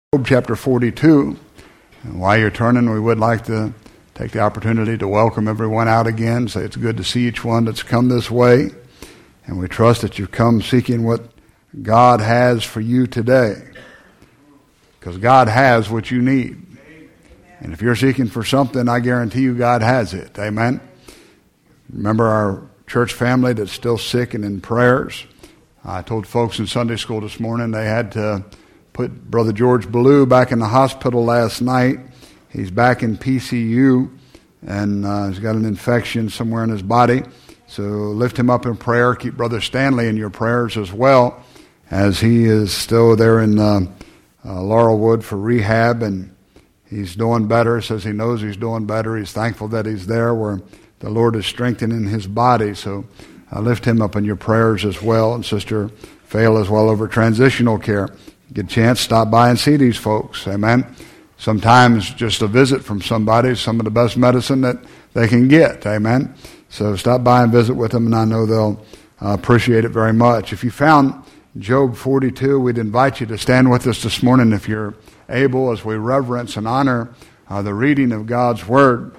Job chapter 42. And while you're turning, we would like to take the opportunity to welcome everyone out again. Say it's good to see each one that's come this way. And we trust that you've come seeking what God has for you today. Because God has what you need. And if you're seeking for something, I guarantee you God has it. Amen. Remember our church family that's still sick and in prayers. I told folks in Sunday school this morning they had to put Brother George Ballou back in the hospital last night. He's back in PCU, and he's got an infection somewhere in his body. So lift him up in prayer. Keep Brother Stanley in your prayers as well, as he is still there in Laurelwood for rehab, and he's doing better. Says he knows he's doing better. He's thankful that he's there where the Lord is strengthening his body. So lift him up in your prayers as well, and Sister Fail as well over transitional care. Get a chance, stop by and see these folks. Amen. Sometimes just a visit from somebody is some of the best medicine that they can get. Amen. So stop by and visit with them, and I know they'll appreciate it very much. If you found Job 42, we'd invite you to stand with us this morning if you're able, as we reverence and honor the reading of God's Word.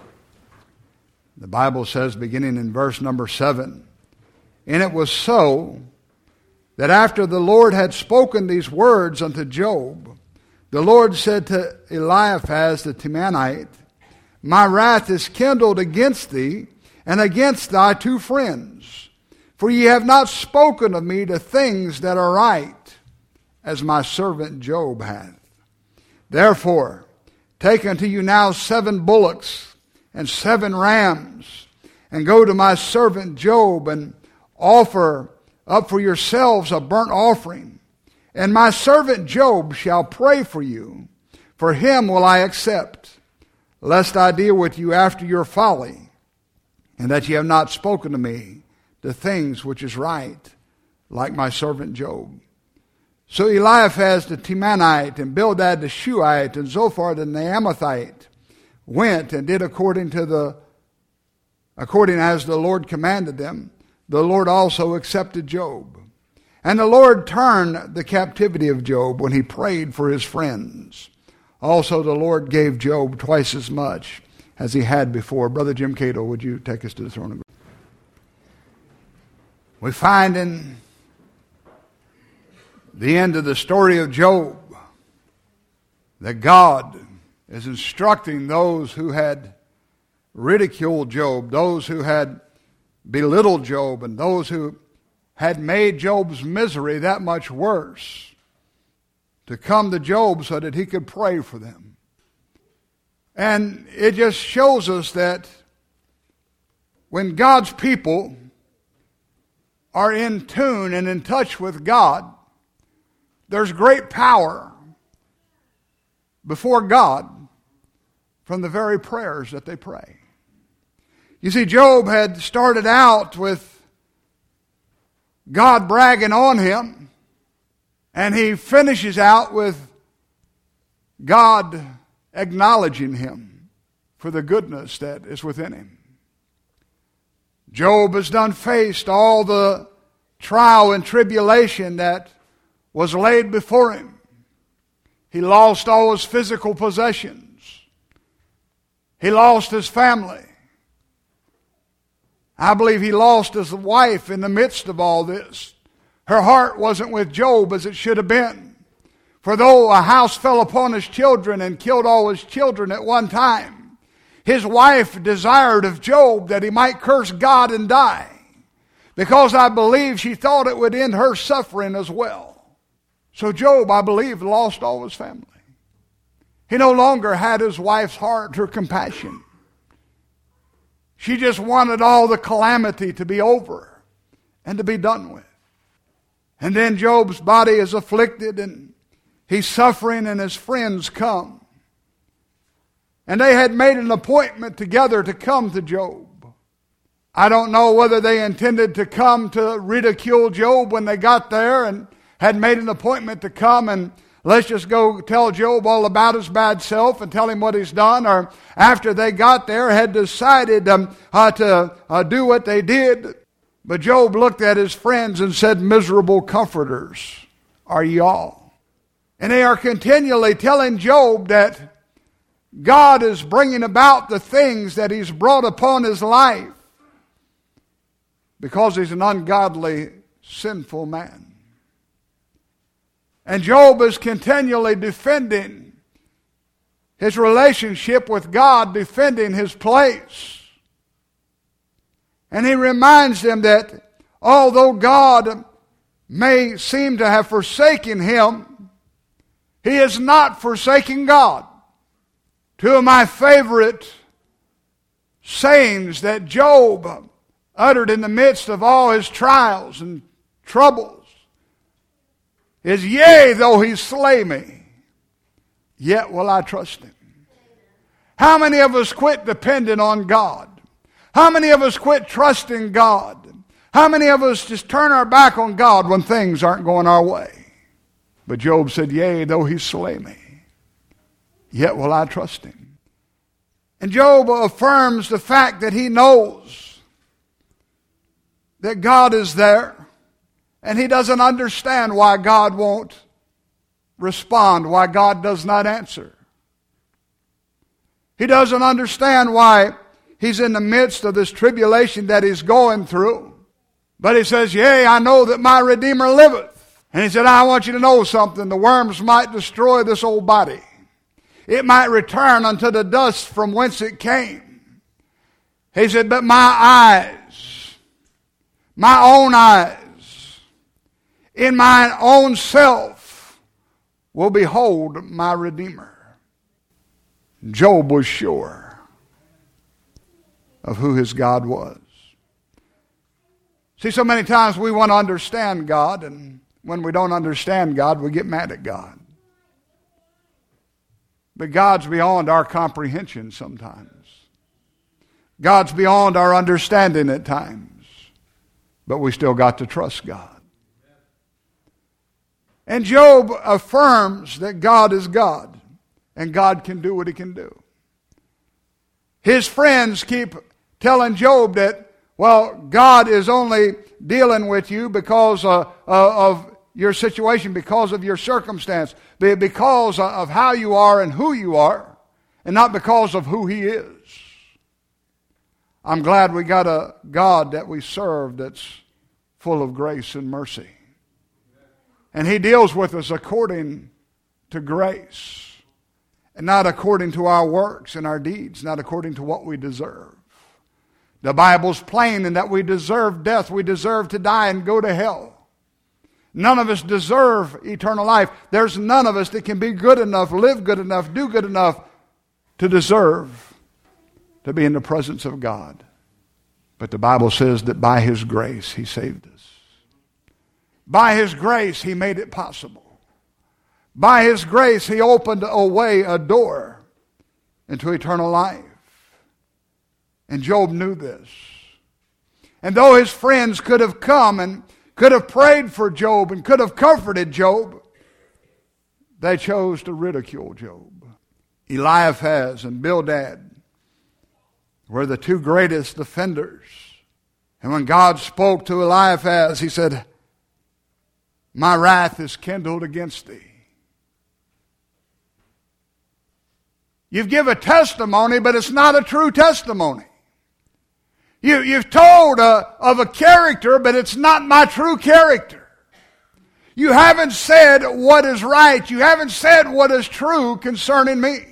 The Bible says, beginning in verse number 7, "And it was so that after the Lord had spoken these words unto Job, the Lord said to Eliphaz the Temanite, My wrath is kindled against thee and against thy two friends, for ye have not spoken of me the things that are right, as my servant Job hath. Therefore, take unto you now 7 bullocks and 7 rams, and go to my servant Job, and offer up for yourselves a burnt offering. And my servant Job shall pray for you. For him will I accept, lest I deal with you after your folly, and that ye have not spoken to me the things which is right, like my servant Job." So Eliphaz the Temanite, and Bildad the Shuhite, and Zophar the Naamathite went and did according as the Lord commanded them. The Lord also accepted Job. And the Lord turned the captivity of Job when he prayed for his friends. Also the Lord gave Job twice as much as he had before. Brother Jim Cato, would you take us to the throne of God? We find in the end of the story of Job that God is instructing those who had ridiculed Job, those who had belittled Job, and those who had made Job's misery that much worse, to come to Job so that he could pray for them. And it just shows us that when God's people are in tune and in touch with God, there's great power before God from the very prayers that they pray. You see, Job had started out with God bragging on him, and he finishes out with God acknowledging him for the goodness that is within him. Job has faced all the trial and tribulation that was laid before him. He lost all his physical possessions. He lost his family. I believe he lost his wife in the midst of all this. Her heart wasn't with Job as it should have been. For though a house fell upon his children and killed all his children at one time, his wife desired of Job that he might curse God and die, because I believe she thought it would end her suffering as well. So Job, I believe, lost all his family. He no longer had his wife's heart or compassion. She just wanted all the calamity to be over and to be done with. And then Job's body is afflicted and he's suffering, and his friends come. And they had made an appointment together to come to Job. I don't know whether they intended to come to ridicule Job when they got there and had made an appointment to come and let's just go tell Job all about his bad self and tell him what he's done, or after they got there had decided to do what they did. But Job looked at his friends and said, "Miserable comforters are ye all." And they are continually telling Job that God is bringing about the things that he's brought upon his life because he's an ungodly, sinful man. And Job is continually defending his relationship with God, defending his place. And he reminds them that although God may seem to have forsaken him, he is not forsaking God. Two of my favorite sayings that Job uttered in the midst of all his trials and troubles is, "Yea, though he slay me, yet will I trust him." How many of us quit depending on God? How many of us quit trusting God? How many of us just turn our back on God when things aren't going our way? But Job said, "Yea, though he slay me, yet will I trust him." And Job affirms the fact that he knows that God is there, and he doesn't understand why God won't respond, why God does not answer. He doesn't understand why he's in the midst of this tribulation that he's going through. But he says, "Yea, I know that my Redeemer liveth." And he said, "I want you to know something. The worms might destroy this old body. It might return unto the dust from whence it came." He said, "But my eyes, my own eyes, in mine own self will behold my Redeemer." Job was sure of who his God was. See, so many times we want to understand God, and when we don't understand God, we get mad at God. But God's beyond our comprehension sometimes. God's beyond our understanding at times. But we still got to trust God. And Job affirms that God is God, and God can do what he can do. His friends keep telling Job that, well, God is only dealing with you because of your situation, because of your circumstance, because of how you are and who you are, and not because of who he is. I'm glad we got a God that we serve that's full of grace and mercy. And he deals with us according to grace, and not according to our works and our deeds, not according to what we deserve. The Bible's plain in that we deserve death. We deserve to die and go to hell. None of us deserve eternal life. There's none of us that can be good enough, live good enough, do good enough to deserve to be in the presence of God. But the Bible says that by his grace he saved us. By his grace he made it possible. By his grace he opened a way, a door into eternal life. And Job knew this. And though his friends could have come and could have prayed for Job and could have comforted Job, they chose to ridicule Job. Eliphaz and Bildad were the two greatest offenders. And when God spoke to Eliphaz, he said, "My wrath is kindled against thee." You've given a testimony, but it's not a true testimony. You've told of a character, but it's not my true character. You haven't said what is right. You haven't said what is true concerning me.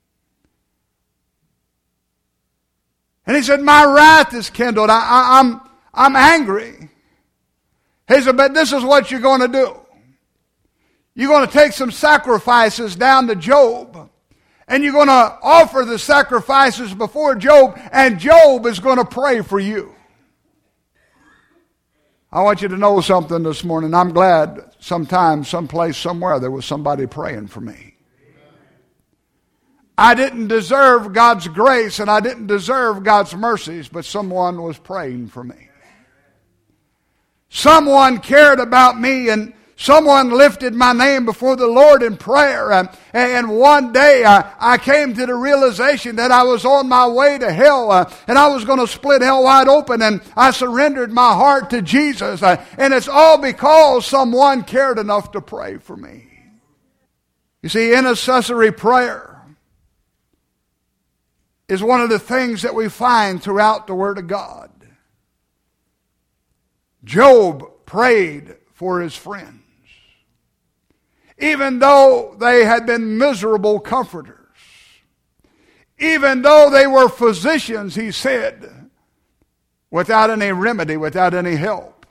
And he said, "My wrath is kindled." I'm angry. He said, "But this is what you're going to do. You're going to take some sacrifices down to Job. And you're going to offer the sacrifices before Job, and Job is going to pray for you." I want you to know something this morning. I'm glad sometime, someplace, somewhere, there was somebody praying for me. I didn't deserve God's grace, and I didn't deserve God's mercies, but someone was praying for me. Someone cared about me, and someone lifted my name before the Lord in prayer. And one day I came to the realization that I was on my way to hell. And I was going to split hell wide open. And I surrendered my heart to Jesus. And it's all because someone cared enough to pray for me. You see, intercessory prayer is one of the things that we find throughout the Word of God. Job prayed for his friends, even though they had been miserable comforters. Even though they were physicians, he said, without any remedy, without any help,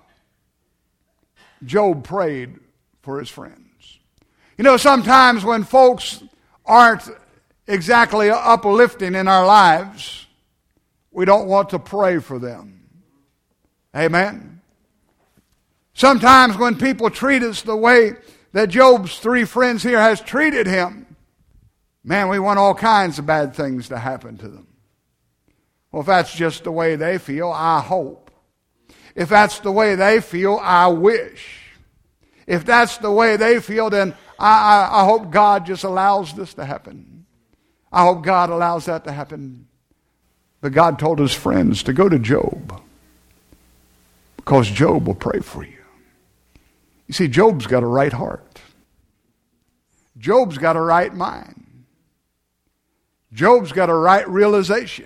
Job prayed for his friends. You know, sometimes when folks aren't exactly uplifting in our lives, we don't want to pray for them. Amen? Sometimes when people treat us the way that Job's three friends here has treated him, man, we want all kinds of bad things to happen to them. Well, if that's just the way they feel, I hope. If that's the way they feel, I wish. If that's the way they feel, then I hope God just allows this to happen. I hope God allows that to happen. But God told his friends to go to Job, because Job will pray for you. You see, Job's got a right heart. Job's got a right mind. Job's got a right realization.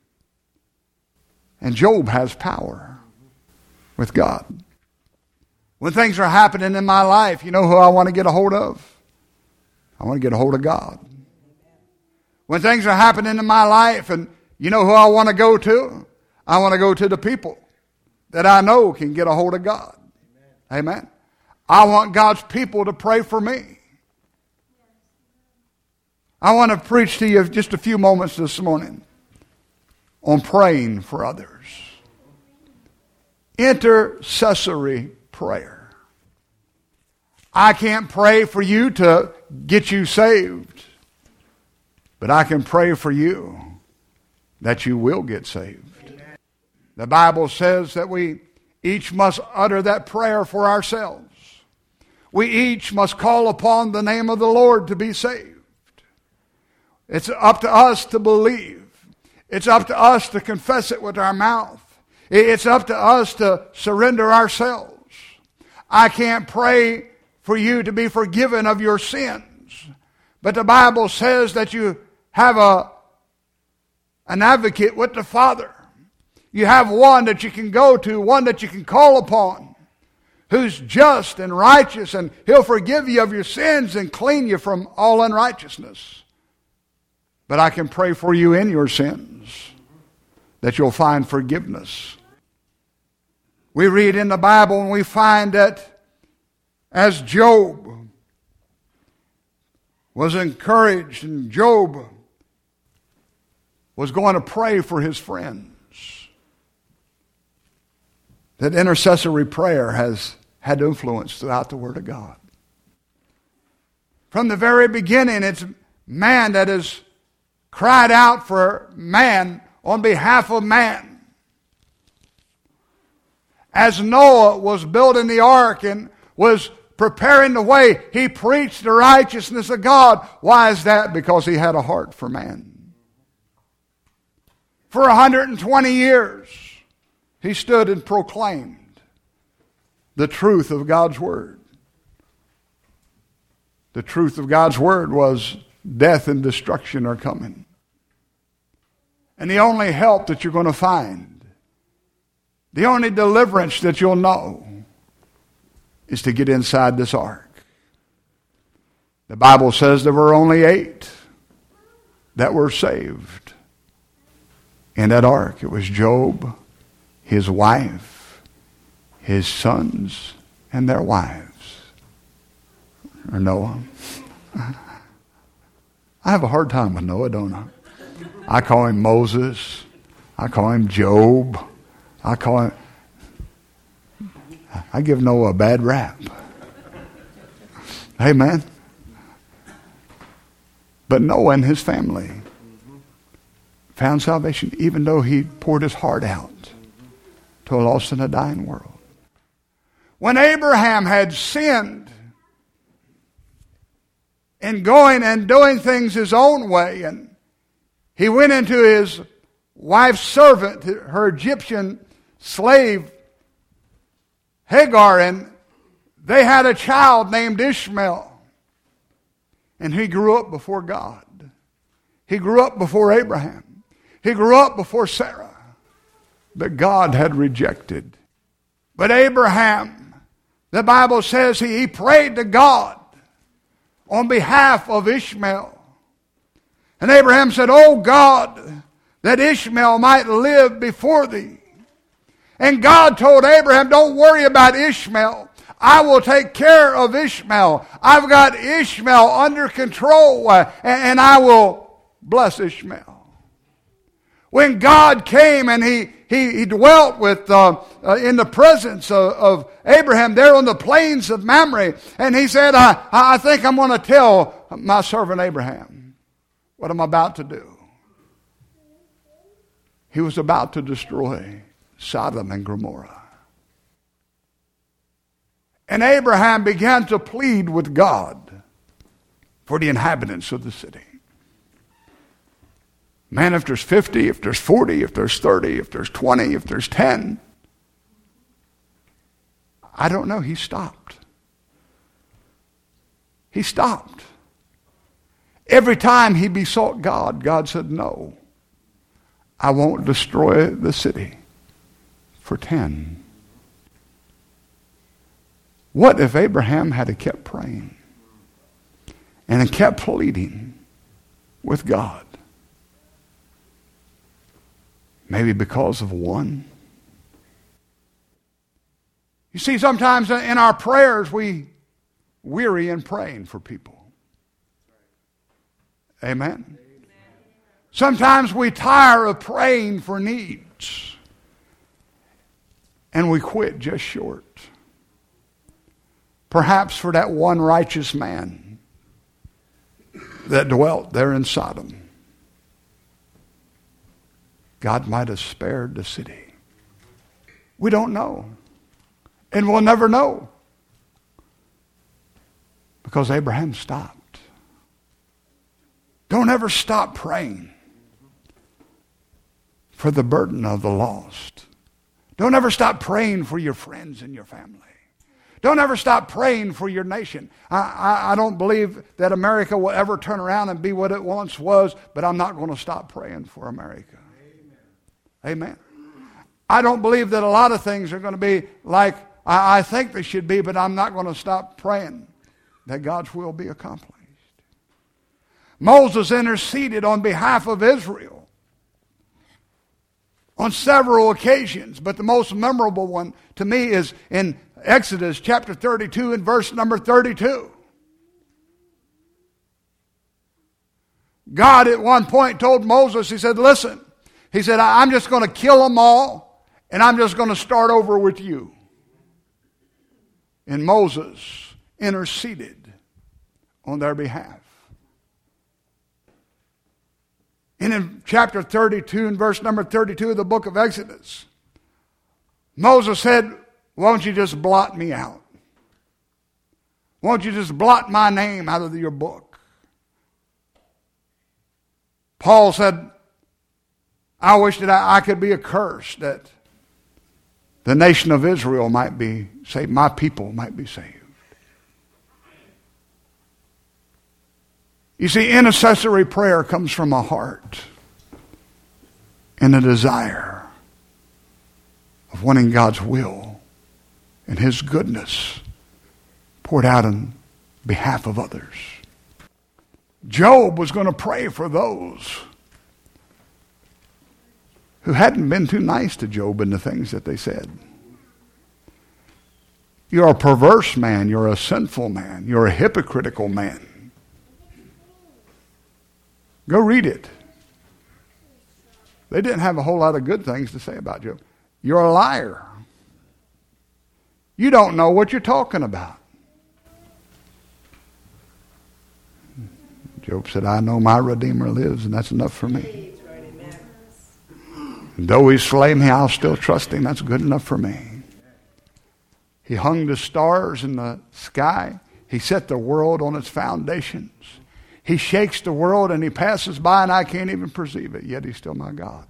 And Job has power with God. When things are happening in my life, you know who I want to get a hold of? I want to get a hold of God. When things are happening in my life, and you know who I want to go to? I want to go to the people that I know can get a hold of God. Amen. I want God's people to pray for me. I want to preach to you just a few moments this morning on praying for others. Intercessory prayer. I can't pray for you to get you saved, but I can pray for you that you will get saved. The Bible says that we each must utter that prayer for ourselves. We each must call upon the name of the Lord to be saved. It's up to us to believe. It's up to us to confess it with our mouth. It's up to us to surrender ourselves. I can't pray for you to be forgiven of your sins, but the Bible says that you have an advocate with the Father. You have one that you can go to, one that you can call upon, who's just and righteous, and he'll forgive you of your sins and clean you from all unrighteousness. But I can pray for you in your sins, that you'll find forgiveness. We read in the Bible and we find that as Job was encouraged and Job was going to pray for his friends, that intercessory prayer has had influence throughout the Word of God. From the very beginning, it's man that has cried out for man on behalf of man. As Noah was building the ark and was preparing the way, he preached the righteousness of God. Why is that? Because he had a heart for man. For 120 years, he stood and proclaimed the truth of God's Word. The truth of God's Word was death and destruction are coming. And the only help that you're going to find, the only deliverance that you'll know, is to get inside this ark. The Bible says there were only 8 that were saved in that ark. It was Job, his wife, his sons, and their wives. Or Noah. I have a hard time with Noah, don't I? I call him Moses. I call him Job. I give Noah a bad rap. Amen. But Noah and his family found salvation, even though he poured his heart out to a lost and a dying world. When Abraham had sinned in going and doing things his own way, and he went into his wife's servant, her Egyptian slave, Hagar, and they had a child named Ishmael. And he grew up before God. He grew up before Abraham. He grew up before Sarah. But God had rejected. But Abraham, the Bible says he prayed to God on behalf of Ishmael. And Abraham said, "Oh God, that Ishmael might live before thee." And God told Abraham, "Don't worry about Ishmael. I will take care of Ishmael. I've got Ishmael under control, and I will bless Ishmael." When God came and he dwelt with in the presence of Abraham there on the plains of Mamre, and he said, I think I'm going to tell my servant Abraham what I'm about to do. He was about to destroy Sodom and Gomorrah. And Abraham began to plead with God for the inhabitants of the city. Man, if there's 50, if there's 40, if there's 30, if there's 20, if there's 10. I don't know. He stopped. He stopped. Every time he besought God, God said, "No, I won't destroy the city for 10. What if Abraham had kept praying and kept pleading with God? Maybe because of one. You see, sometimes in our prayers we weary in praying for people. Amen? Sometimes we tire of praying for needs and we quit just short. Perhaps for that one righteous man that dwelt there in Sodom, God might have spared the city. We don't know. And we'll never know. Because Abraham stopped. Don't ever stop praying for the burden of the lost. Don't ever stop praying for your friends and your family. Don't ever stop praying for your nation. I don't believe that America will ever turn around and be what it once was, but I'm not going to stop praying for America. Amen. I don't believe that a lot of things are going to be like I think they should be, but I'm not going to stop praying that God's will be accomplished. Moses interceded on behalf of Israel on several occasions, but the most memorable one to me is in Exodus chapter 32 and verse number 32. God at one point told Moses, he said, "Listen," he said, "I'm just going to kill them all, and I'm just going to start over with you." And Moses interceded on their behalf. And in chapter 32 and verse number 32 of the book of Exodus, Moses said, "Won't you just blot me out? Won't you just blot my name out of your book?" Paul said, "I wish that I could be accursed, that the nation of Israel might be saved, my people might be saved." You see, intercessory prayer comes from a heart and a desire of wanting God's will and His goodness poured out on behalf of others. Job was going to pray for those who hadn't been too nice to Job in the things that they said. You're a perverse man. You're a sinful man. You're a hypocritical man. Go read it. They didn't have a whole lot of good things to say about Job. You're a liar. You don't know what you're talking about. Job said, "I know my Redeemer lives, and that's enough for me. And though He slay me, I'll still trust Him. That's good enough for me." He hung the stars in the sky. He set the world on its foundations. He shakes the world and He passes by and I can't even perceive it, yet He's still my God.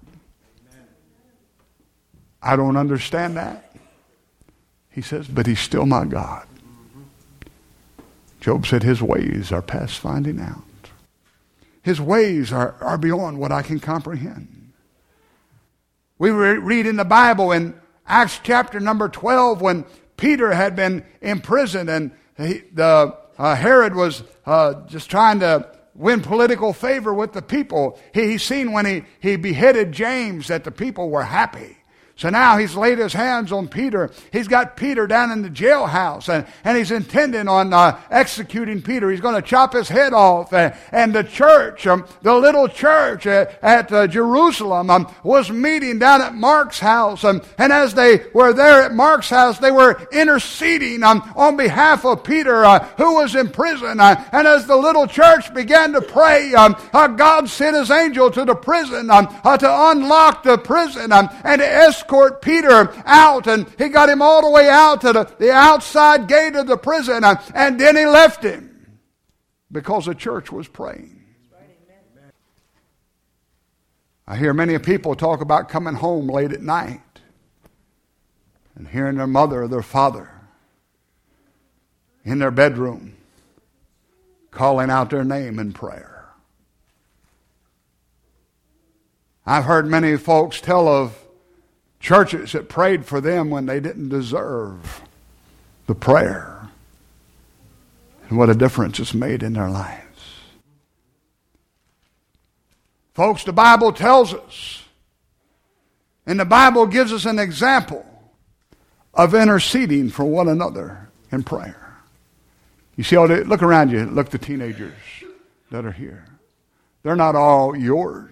I don't understand that. He says, but He's still my God. Job said his ways are past finding out. His ways are beyond what I can comprehend. We read in the Bible in Acts chapter number 12 when Peter had been imprisoned and Herod was just trying to win political favor with the people. He seen when he beheaded James that the people were happy. So now he's laid his hands on Peter. He's got Peter down in the jailhouse, and he's intending on executing Peter. He's going to chop his head off. And the church, the little church at Jerusalem, was meeting down at Mark's house. And as they were there at Mark's house, they were interceding on behalf of Peter, who was in prison. And as the little church began to pray, God sent his angel to the prison to unlock the prison and to escort Peter out, and he got him all the way out to the outside gate of the prison, and then he left him because the church was praying. I hear many people talk about coming home late at night and hearing their mother or their father in their bedroom calling out their name in prayer. I've heard many folks tell of churches that prayed for them when they didn't deserve the prayer, and what a difference it's made in their lives. Folks, the Bible tells us, and the Bible gives us an example of interceding for one another in prayer. You see, look around you, look at the teenagers that are here. They're not all yours.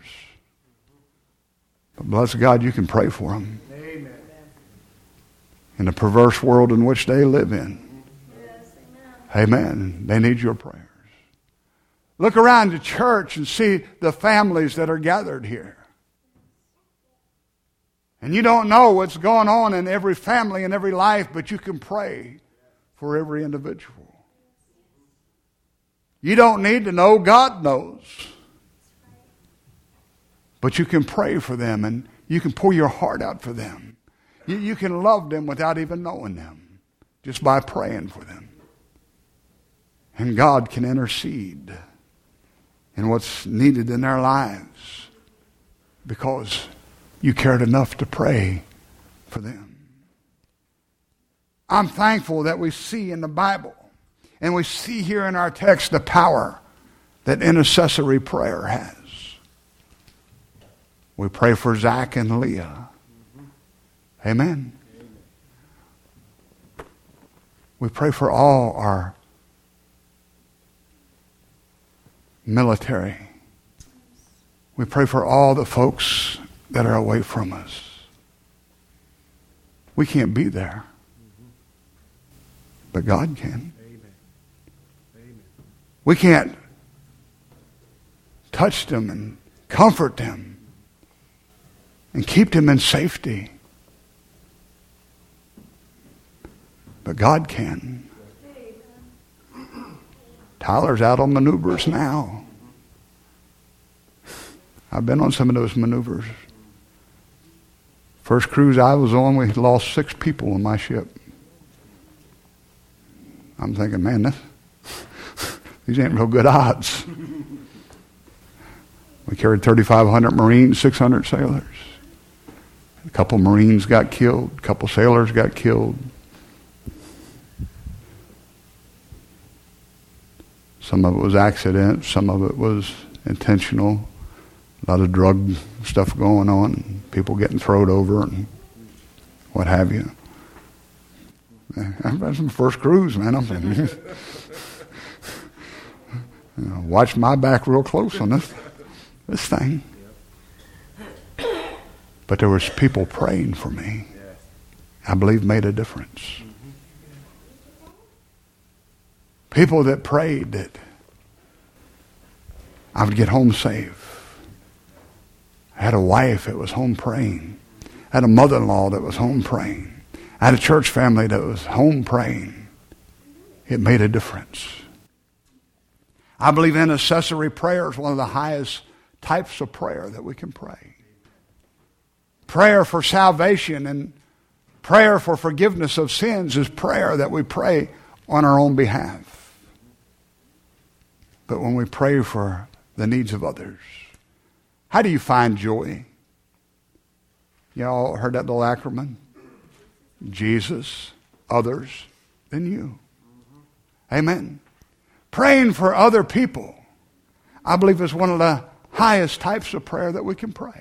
But bless God, you can pray for them. Amen. In the perverse world in which they live in. Yes, amen. They need your prayers. Look around the church and see the families that are gathered here. And you don't know what's going on in every family and every life, but you can pray for every individual. You don't need to know, God knows. But you can pray for them, and you can pour your heart out for them. You can love them without even knowing them, just by praying for them. And God can intercede in what's needed in their lives because you cared enough to pray for them. I'm thankful that we see in the Bible, and we see here in our text, the power that intercessory prayer has. We pray for Zach and Leah. Amen. We pray for all our military. We pray for all the folks that are away from us. We can't be there, but God can. We can't touch them and comfort them and keep them in safety. But God can. Tyler's out on maneuvers now. I've been on some of those maneuvers. First cruise I was on, we lost 6 people on my ship. I'm thinking, man, these ain't real good odds. We carried 3,500 Marines, 600 sailors. A couple Marines got killed. A couple sailors got killed. Some of it was accident. Some of it was intentional. A lot of drug stuff going on. People getting thrown over and what have you. I've had some first cruise, man. I'm thinking, watch my back real close on this thing. But there was people praying for me. I believe made a difference. People that prayed that I would get home safe. I had a wife that was home praying. I had a mother-in-law that was home praying. I had a church family that was home praying. It made a difference. I believe intercessory prayer is one of the highest types of prayer that we can pray. Prayer for salvation and prayer for forgiveness of sins is prayer that we pray on our own behalf. but when we pray for the needs of others. How do you find joy? You all heard that little acronym? Jesus, others, then you. Amen. Praying for other people, I believe, is one of the highest types of prayer that we can pray.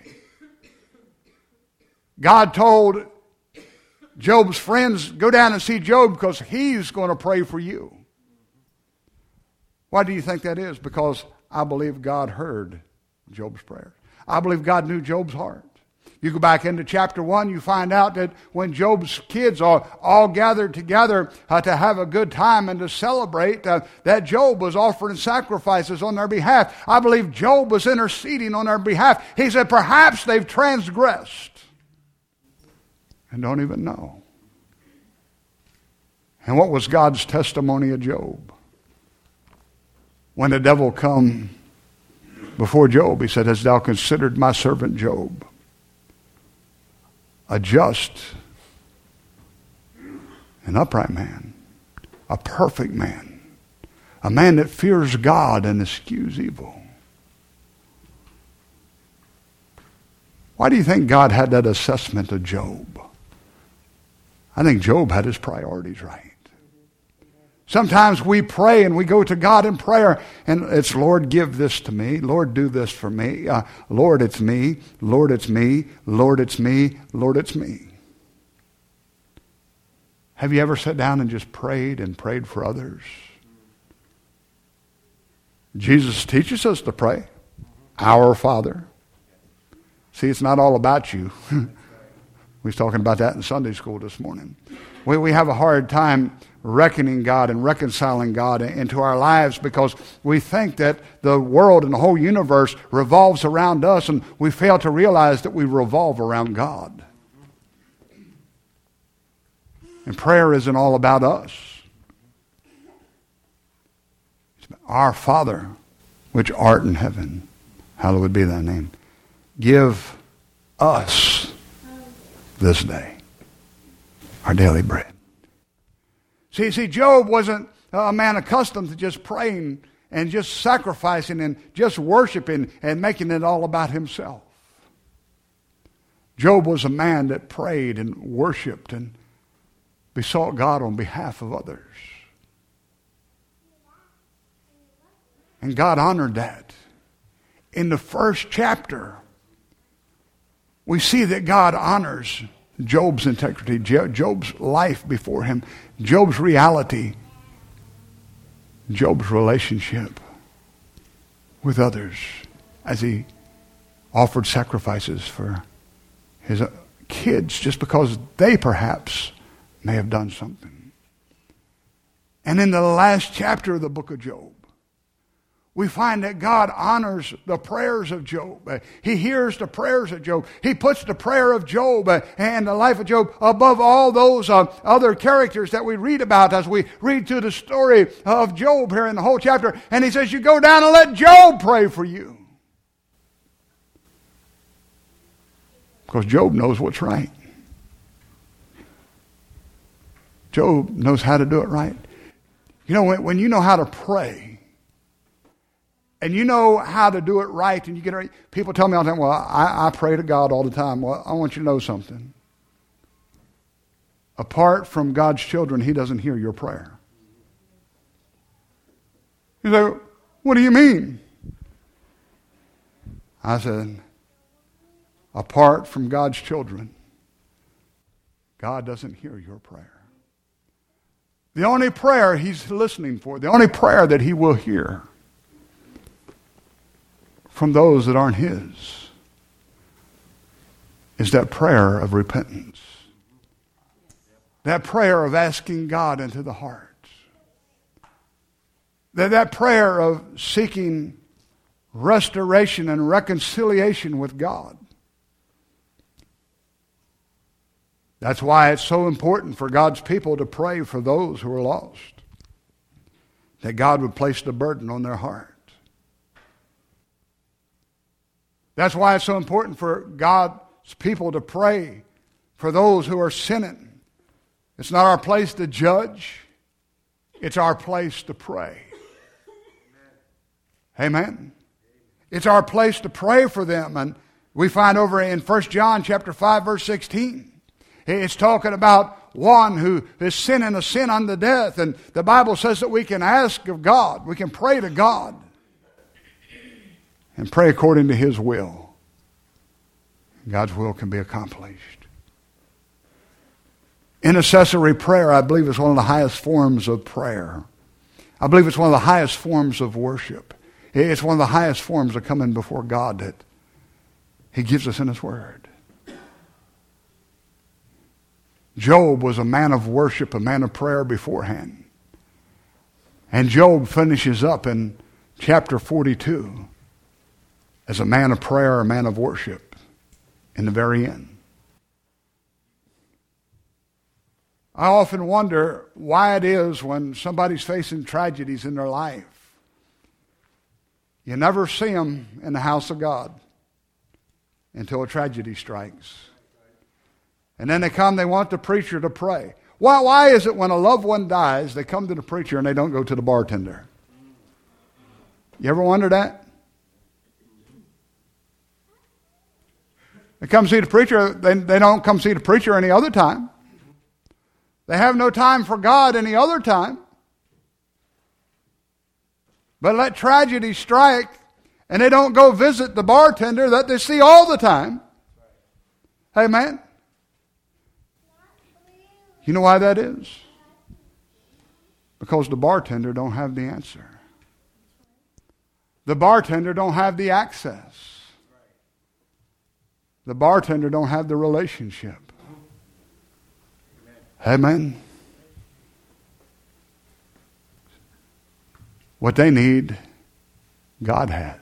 God told Job's friends, go down and see Job because he's going to pray for you. Why do you think that is? Because I believe God heard Job's prayer. I believe God knew Job's heart. You go back into chapter 1, you find out that when Job's kids are all gathered together to have a good time and to celebrate, that Job was offering sacrifices on their behalf. I believe Job was interceding on their behalf. He said, perhaps they've transgressed and don't even know. And what was God's testimony of Job? When the devil come before Job, he said, hast thou considered my servant Job? A just, an upright man, a perfect man, a man that fears God and eschews evil. Why do you think God had that assessment of Job? I think Job had his priorities right. Sometimes we pray and we go to God in prayer and it's, Lord, give this to me. Lord, do this for me. Lord, it's me. Lord, it's me. Lord, it's me. Lord, it's me. Have you ever sat down and just prayed and prayed for others? Jesus teaches us to pray. Our Father. See, it's not all about you. We was talking about that in Sunday school this morning. We have a hard time reckoning God and reconciling God into our lives because we think that the world and the whole universe revolves around us, and we fail to realize that we revolve around God. And prayer isn't all about us. It's about our Father, which art in heaven, hallowed be thy name. Give us this day our daily bread. See, Job wasn't a man accustomed to just praying and just sacrificing and just worshiping and making it all about himself. Job was a man that prayed and worshiped and besought God on behalf of others. And God honored that. In the first chapter, we see that God honors Job's integrity, Job's life before him, Job's reality, Job's relationship with others as he offered sacrifices for his kids just because they perhaps may have done something. And in the last chapter of the book of Job, we find that God honors the prayers of Job. He hears the prayers of Job. He puts the prayer of Job and the life of Job above all those other characters that we read about as we read through the story of Job here in the whole chapter. And he says, you go down and let Job pray for you. Because Job knows what's right. Job knows how to do it right. You know, when you know how to pray, and you know how to do it right, and you get it right. People tell me all the time, well, I pray to God all the time. Well, I want you to know something. Apart from God's children, He doesn't hear your prayer. You say, what do you mean? I said, apart from God's children, God doesn't hear your prayer. The only prayer He's listening for, the only prayer that He will hear from those that aren't His is that prayer of repentance. That prayer of asking God into the heart. That prayer of seeking restoration and reconciliation with God. That's why it's so important for God's people to pray for those who are lost. That God would place the burden on their heart. That's why it's so important for God's people to pray for those who are sinning. It's not our place to judge. It's our place to pray. Amen. It's our place to pray for them. And we find over in 1 John chapter 5, verse 16, it's talking about one who is sinning a sin unto death. And the Bible says that we can ask of God. We can pray to God. And pray according to His will. God's will can be accomplished. Intercessory prayer, I believe, is one of the highest forms of prayer. I believe it's one of the highest forms of worship. It's one of the highest forms of coming before God that He gives us in His Word. Job was a man of worship, a man of prayer beforehand. And Job finishes up in chapter 42 as a man of prayer, a man of worship in the very end. I often wonder why it is when somebody's facing tragedies in their life, you never see them in the house of God until a tragedy strikes. And then they want the preacher to pray. Why is it when a loved one dies, they come to the preacher and they don't go to the bartender? You ever wonder that? They come see the preacher, they don't come see the preacher any other time. They have no time for God any other time. But let tragedy strike, and they don't go visit the bartender that they see all the time. Amen? You know why that is? Because the bartender don't have the answer. The bartender don't have the access. The bartender don't have the relationship. Amen. What they need, God has.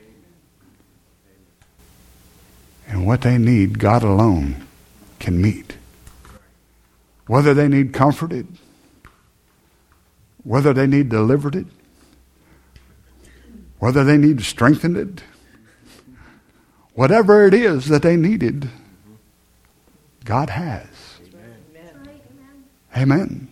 And what they need, God alone can meet. Whether they need comforted, whether they need delivered, whether they need strengthened, whatever it is that they needed, God has. Amen.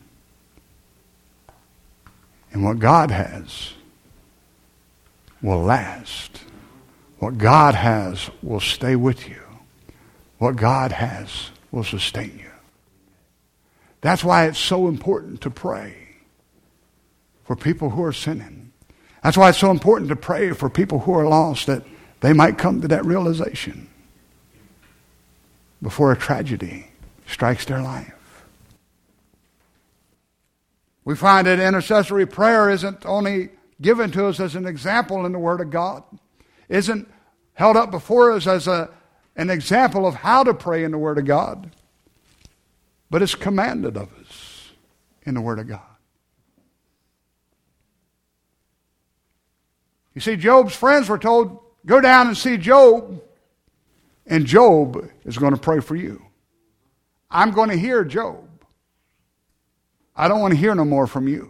And what God has will last. What God has will stay with you. What God has will sustain you. That's why it's so important to pray for people who are sinning. That's why it's so important to pray for people who are lost, that they might come to that realization before a tragedy strikes their life. We find that intercessory prayer isn't only given to us as an example in the Word of God, isn't held up before us as an example of how to pray in the Word of God, but it's commanded of us in the Word of God. You see, Job's friends were told, go down and see Job, and Job is going to pray for you. I'm going to hear Job. I don't want to hear no more from you.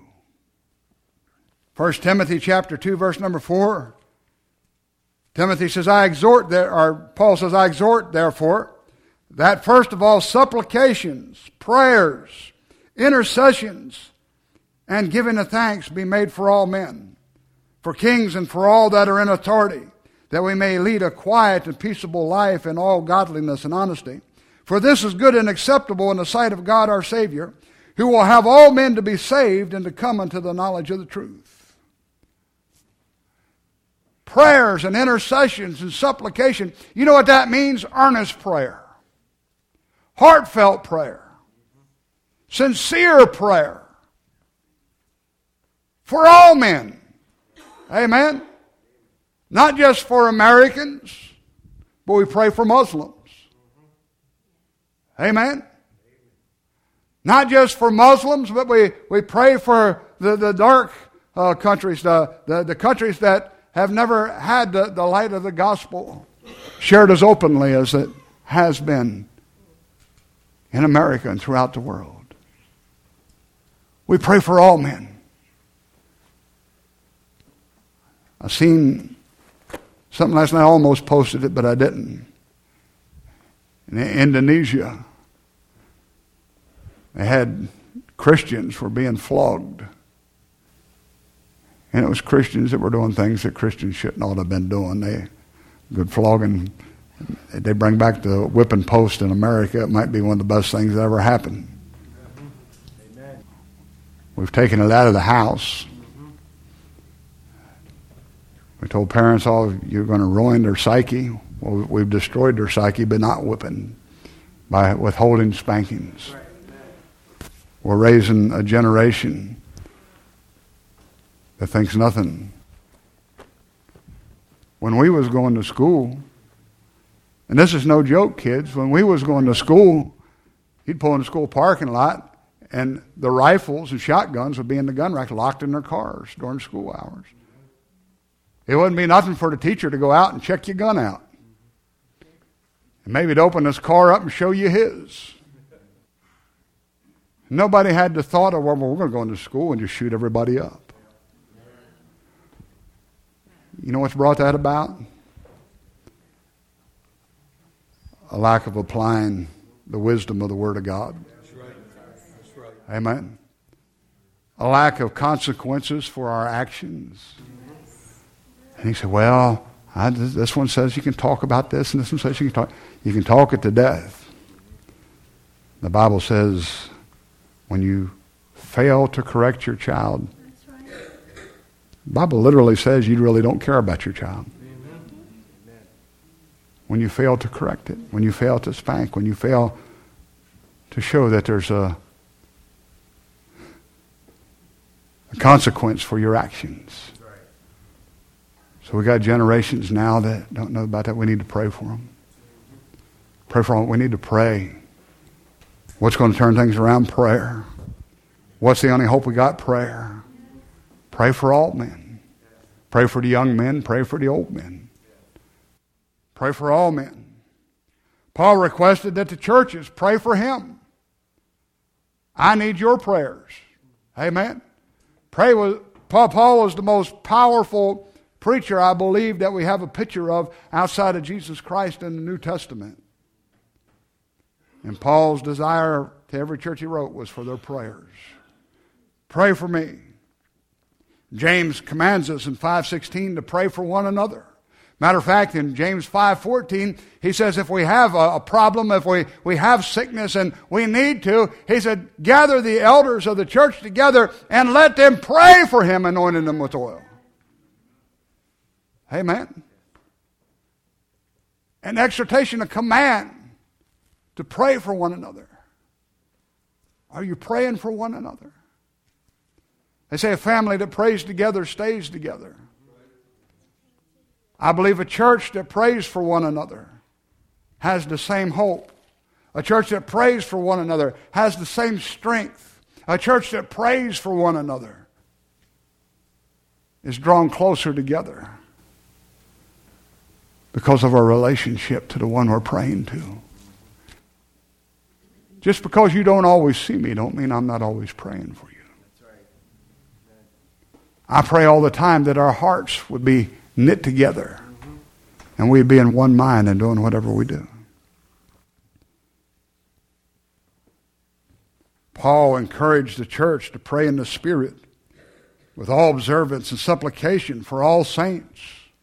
1 Timothy chapter 2, verse number 4. Timothy says, Paul says, I exhort, therefore, that first of all supplications, prayers, intercessions, and giving of thanks be made for all men, for kings and for all that are in authority, that we may lead a quiet and peaceable life in all godliness and honesty. For this is good and acceptable in the sight of God our Savior, who will have all men to be saved and to come unto the knowledge of the truth. Prayers and intercessions and supplication, you know what that means? Earnest prayer. Heartfelt prayer. Sincere prayer. For all men. Amen? Not just for Americans, but we pray for Muslims. Amen? Not just for Muslims, but we pray for the dark countries, the countries that have never had the light of the gospel shared as openly as it has been in America and throughout the world. We pray for all men. I seen something last night, I almost posted it, but I didn't. In Indonesia, they had Christians were being flogged And it was Christians that were doing things that Christians shouldn't ought to have been doing. Good flogging. They bring back the whipping post in America. It might be one of the best things that ever happened. Amen. We've taken it out of the house. We told parents, oh, you're going to ruin their psyche. Well, we've destroyed their psyche, but not whipping, by withholding spankings. We're raising a generation that thinks nothing. When we was going to school, and this is no joke, kids, when we was going to school, you'd pull in the school parking lot, and the rifles and shotguns would be in the gun rack locked in their cars during school hours. It wouldn't be nothing for the teacher to go out and check your gun out. And maybe to open his car up and show you his. Nobody had the thought of, well, we're going to go into school and just shoot everybody up. You know what's brought that about? A lack of applying the wisdom of the Word of God. That's right. Amen. A lack of consequences for our actions. And he said, well, this one says you can talk about this, and this one says you can talk it to death. The Bible says when you fail to correct your child, the Bible literally says you really don't care about your child. When you fail to correct it, when you fail to spank, when you fail to show that there's a consequence for your actions. So we got generations now that don't know about that. We need to pray for them. Pray for them. We need to pray. What's going to turn things around? Prayer. What's the only hope we got? Prayer. Pray for all men. Pray for the young men. Pray for the old men. Pray for all men. Paul requested that the churches pray for him. I need your prayers. Amen. Paul was the most powerful preacher, I believe, that we have a picture of outside of Jesus Christ in the New Testament. And Paul's desire to every church he wrote was for their prayers. Pray for me. James commands us in 5:16 to pray for one another. Matter of fact, in James 5:14, he says if we have a problem, if we have sickness and we need to, he said, gather the elders of the church together and let them pray for him, anointing them with oil. Amen. An exhortation, a command to pray for one another. Are you praying for one another? They say a family that prays together stays together. I believe a church that prays for one another has the same hope. A church that prays for one another has the same strength. A church that prays for one another is drawn closer together because of our relationship to the one we're praying to. Just because you don't always see me don't mean I'm not always praying for you. That's right. I pray all the time that our hearts would be knit together and we'd be in one mind in doing whatever we do. Paul encouraged the church to pray in the Spirit with all observance and supplication for all saints.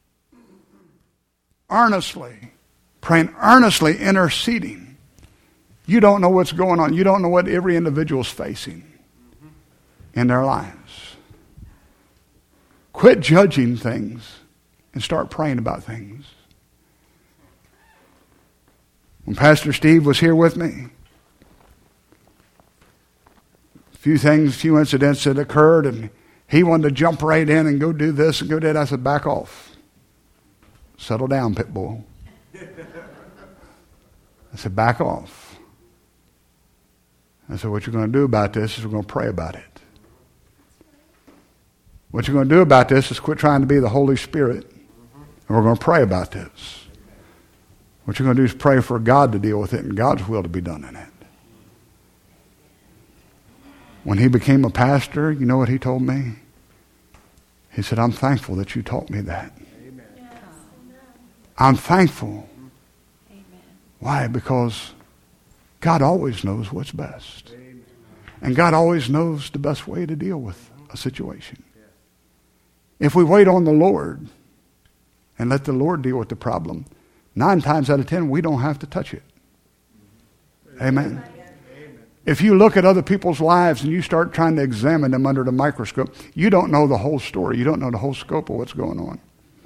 Earnestly, praying earnestly, interceding. You don't know what's going on. You don't know what every individual's facing in their lives. Quit judging things and start praying about things. When Pastor Steve was here with me, a few incidents that occurred, and he wanted to jump right in and go do this and go do that. I said, back off. Settle down, pit bull. I said, back off. I said, what you're going to do about this is we're going to pray about it. What you're going to do about this is quit trying to be the Holy Spirit, and we're going to pray about this. What you're going to do is pray for God to deal with it and God's will to be done in it. When he became a pastor, you know what he told me? He said, I'm thankful that you taught me that. Amen. I'm thankful. Amen. Why? Because God always knows what's best. Amen. And God always knows the best way to deal with a situation. If we wait on the Lord and let the Lord deal with the problem, 9 times out of 10, we don't have to touch it. Amen. If you look at other people's lives and you start trying to examine them under the microscope, you don't know the whole story. You don't know the whole scope of what's going on.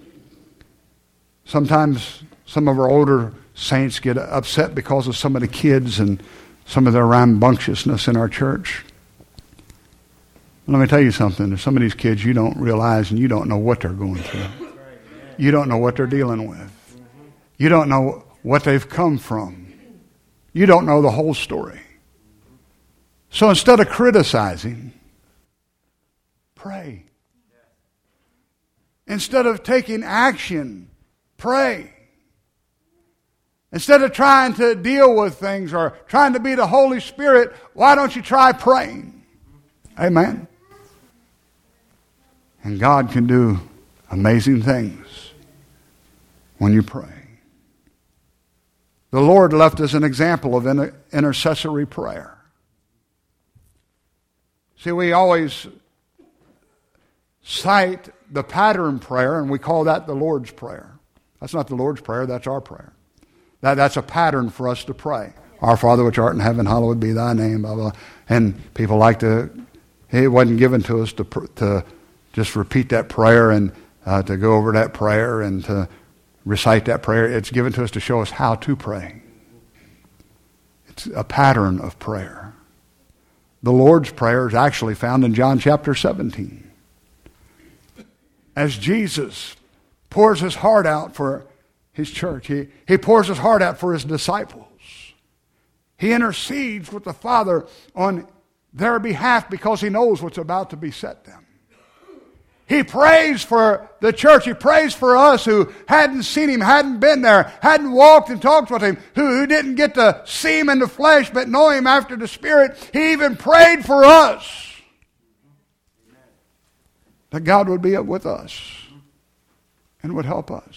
Sometimes some of our older saints get upset because of some of the kids and some of their rambunctiousness in our church. Let me tell you something. There's some of these kids you don't realize and you don't know what they're going through. You don't know what they're dealing with. You don't know what they've come from. You don't know the whole story. So instead of criticizing, pray. Instead of taking action, pray. Instead of trying to deal with things or trying to be the Holy Spirit, why don't you try praying? Amen. And God can do amazing things when you pray. The Lord left us an example of intercessory prayer. See, we always cite the pattern prayer, and we call that the Lord's Prayer. That's not the Lord's Prayer, that's our prayer. That's a pattern for us to pray. Our Father which art in heaven, hallowed be thy name, blah, blah. And people like to, it wasn't given to us to just repeat that prayer and to go over that prayer and to recite that prayer. It's given to us to show us how to pray. It's a pattern of prayer. The Lord's Prayer is actually found in John chapter 17. As Jesus pours his heart out for his church, he pours his heart out for his disciples. He intercedes with the Father on their behalf because he knows what's about to beset them. He prays for the church. He prays for us who hadn't seen him, hadn't been there, hadn't walked and talked with him, who didn't get to see him in the flesh but know him after the Spirit. He even prayed for us that God would be with us and would help us.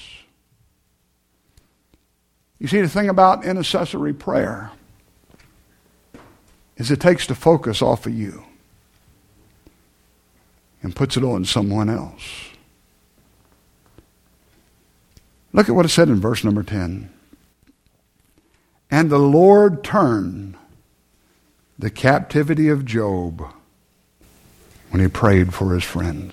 You see, the thing about intercessory prayer is it takes the focus off of you and puts it on someone else. Look at what it said in verse number 10. And the Lord turned the captivity of Job when he prayed for his friends.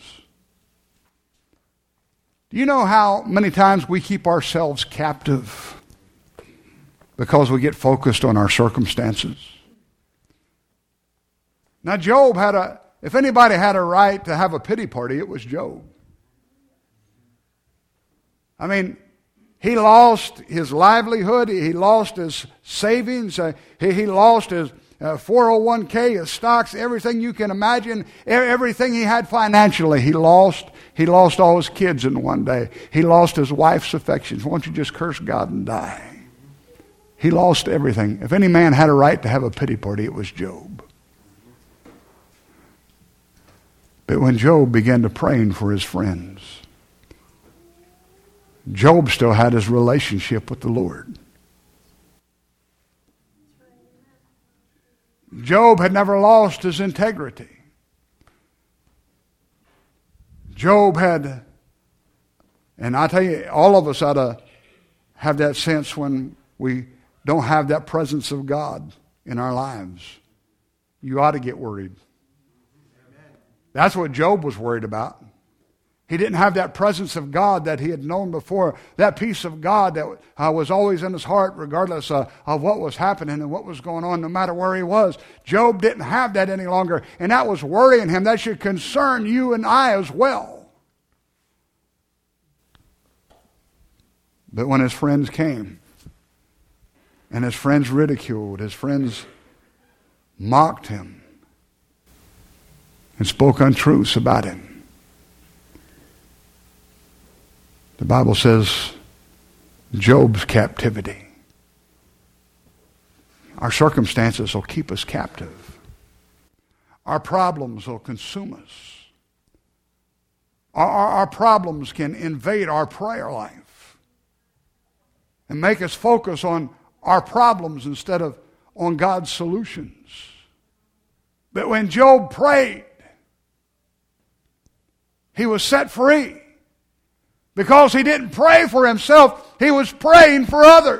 Do you know how many times we keep ourselves captive because we get focused on our circumstances? Now Job if anybody had a right to have a pity party, it was Job. I mean, he lost his livelihood. He lost his savings. He lost his 401k, his stocks, everything you can imagine. Everything he had financially, he lost. He lost all his kids in one day. He lost his wife's affections. Why don't you just curse God and die? He lost everything. If any man had a right to have a pity party, it was Job. But when Job began to praying for his friends, Job still had his relationship with the Lord. Job had never lost his integrity. Job had, and I tell you, all of us ought to have that sense when we don't have that presence of God in our lives. You ought to get worried. That's what Job was worried about. He didn't have that presence of God that he had known before, that peace of God that was always in his heart regardless of what was happening and what was going on, no matter where he was. Job didn't have that any longer, and that was worrying him. That should concern you and I as well. But when his friends came, and his friends ridiculed, his friends mocked him, and spoke untruths about him, the Bible says Job's captivity. Our circumstances will keep us captive. Our problems will consume us. Our problems can invade our prayer life and make us focus on our problems instead of on God's solutions. But when Job prayed, He was set free. Because he didn't pray for himself, he was praying for others.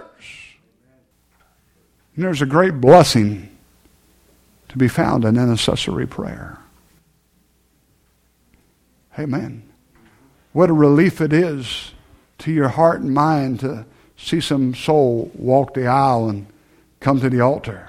And there's a great blessing to be found in intercessory prayer. Amen. What a relief it is to your heart and mind to see some soul walk the aisle and come to the altar.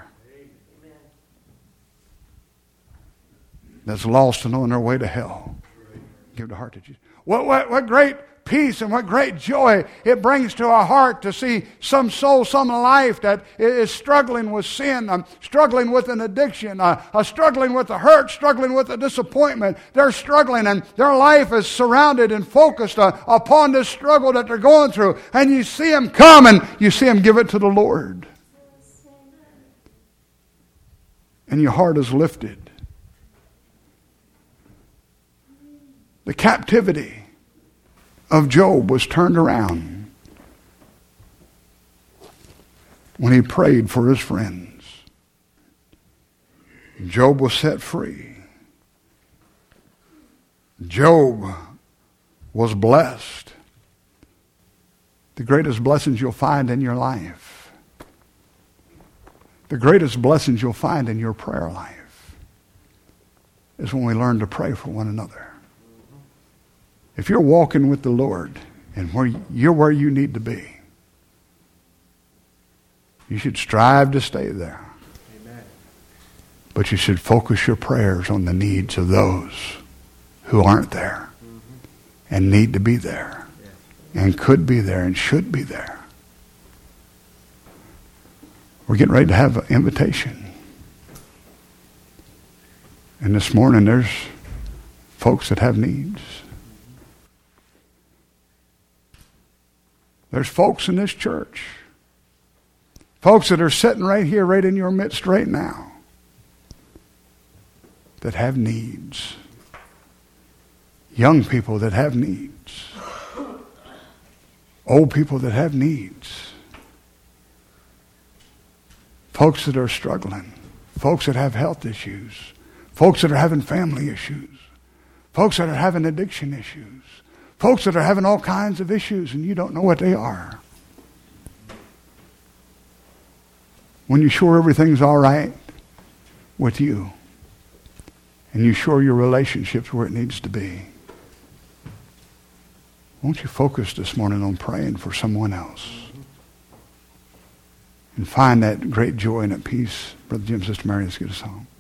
That's lost and on their way to hell. Give the heart to Jesus. What great peace and what great joy it brings to our heart to see some soul, some life that is struggling with sin, struggling with an addiction, struggling with a hurt, struggling with a disappointment. They're struggling and their life is surrounded and focused upon this struggle that they're going through. And you see them come and you see them give it to the Lord. And your heart is lifted. The captivity of Job was turned around when he prayed for his friends. Job was set free. Job was blessed. The greatest blessings you'll find in your life. The greatest blessings you'll find in your prayer life is when we learn to pray for one another. If you're walking with the Lord and you're where you need to be, you should strive to stay there. Amen. But you should focus your prayers on the needs of those who aren't there and need to be there and could be there and should be there. We're getting ready to have an invitation. And this morning there's folks that have needs. There's folks in this church, folks that are sitting right here, right in your midst right now, that have needs. Young people that have needs. Old people that have needs. Folks that are struggling. Folks that have health issues. Folks that are having family issues. Folks that are having addiction issues. Folks that are having all kinds of issues and you don't know what they are. When you're sure everything's all right with you and you're sure your relationship's where it needs to be, won't you focus this morning on praying for someone else and find that great joy and that peace. Brother Jim, Sister Mary, let's get a song.